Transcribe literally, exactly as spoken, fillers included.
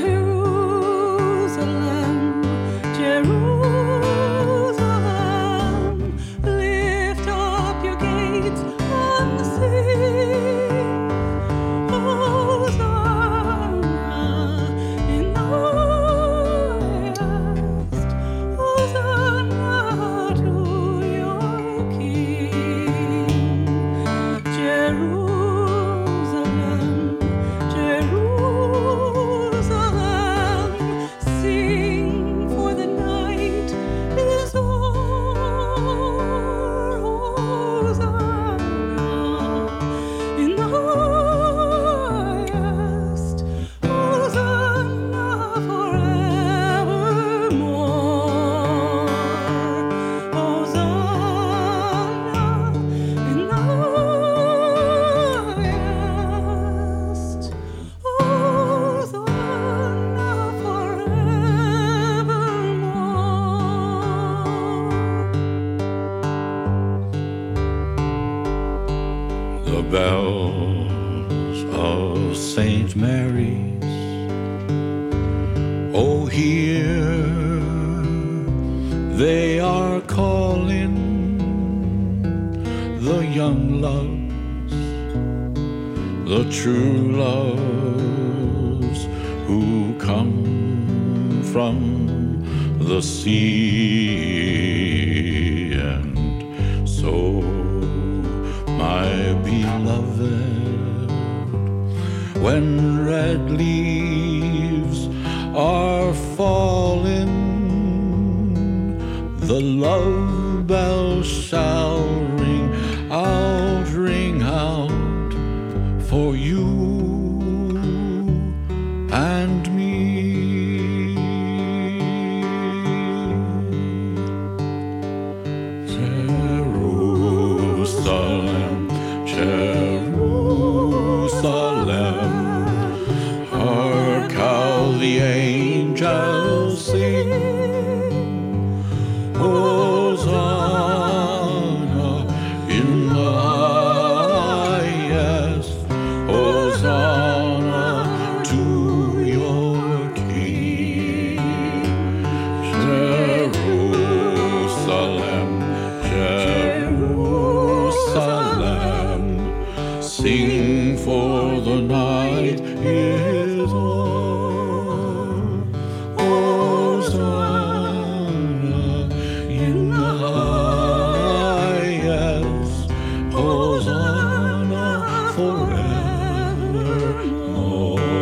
bells of Saint Mary's. Oh, here they are calling the young loves, the true loves who come from the sea. And so my beloved, when red leaves are falling, the love bell shall ring out, ring out for you and me. Jerusalem, Jerusalem, hark how the angels sing. Hosanna in the highest, Hosanna to your King. Jerusalem, Jerusalem, sing for the night is o'er. Hosanna in the highest, Hosanna forevermore.